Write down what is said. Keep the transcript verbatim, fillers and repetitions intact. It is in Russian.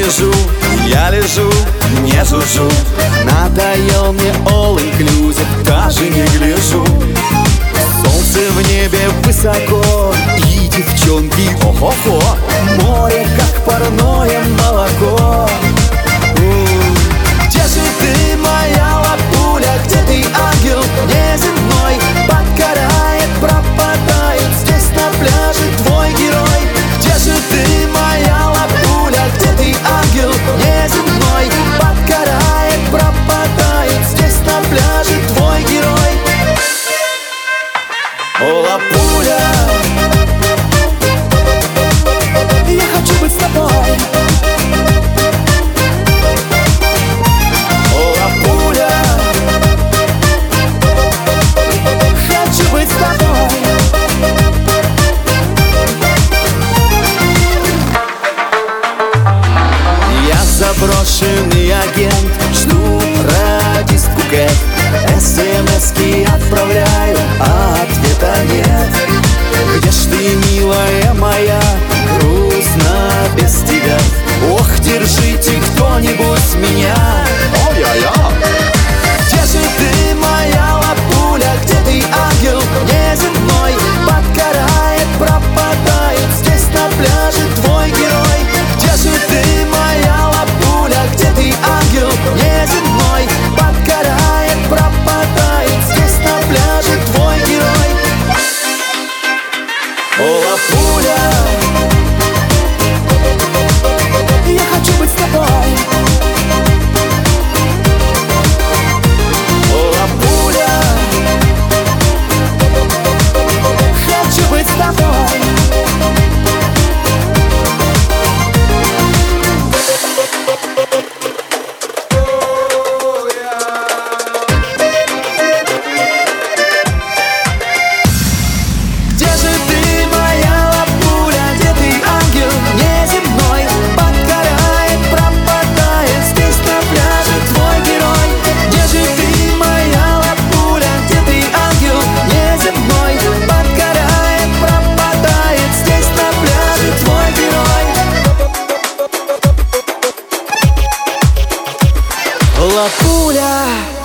лежу, я лежу, не жужжу. Надоел мне all inclusive, даже не гляжу. Солнце в небе высоко, и девчонки ого-го. Море как парное молоко. Где же ты, моя лапуля, где ты, ангел неземной? Подгорает, пропадает здесь на пляже твой герой. Где же ты, моя лапуля, где ты, ангел неземной? Подгорает, пропадает здесь на пляже твой герой. О, лапуля, я хочу быть с тобой. Заброшенный агент, жду радистку Кэт. СМС-ки отправляю, а ответа нет. Где ж ты, милая моя, грустно без тебя. Ох, держите кто-нибудь меня. Ой-ой-ой. Где же ты, моя лапуля, где ты, ангел неземной? Подгорает, пропадает здесь на пляже твой герой. Где же ты, моя лапуля, где ты, ангел неземной? Подгорает, пропадает здесь на пляже твой герой. О, лапуля, я хочу быть с тобой. О, лапуля, хочу быть с тобой. Лапуля.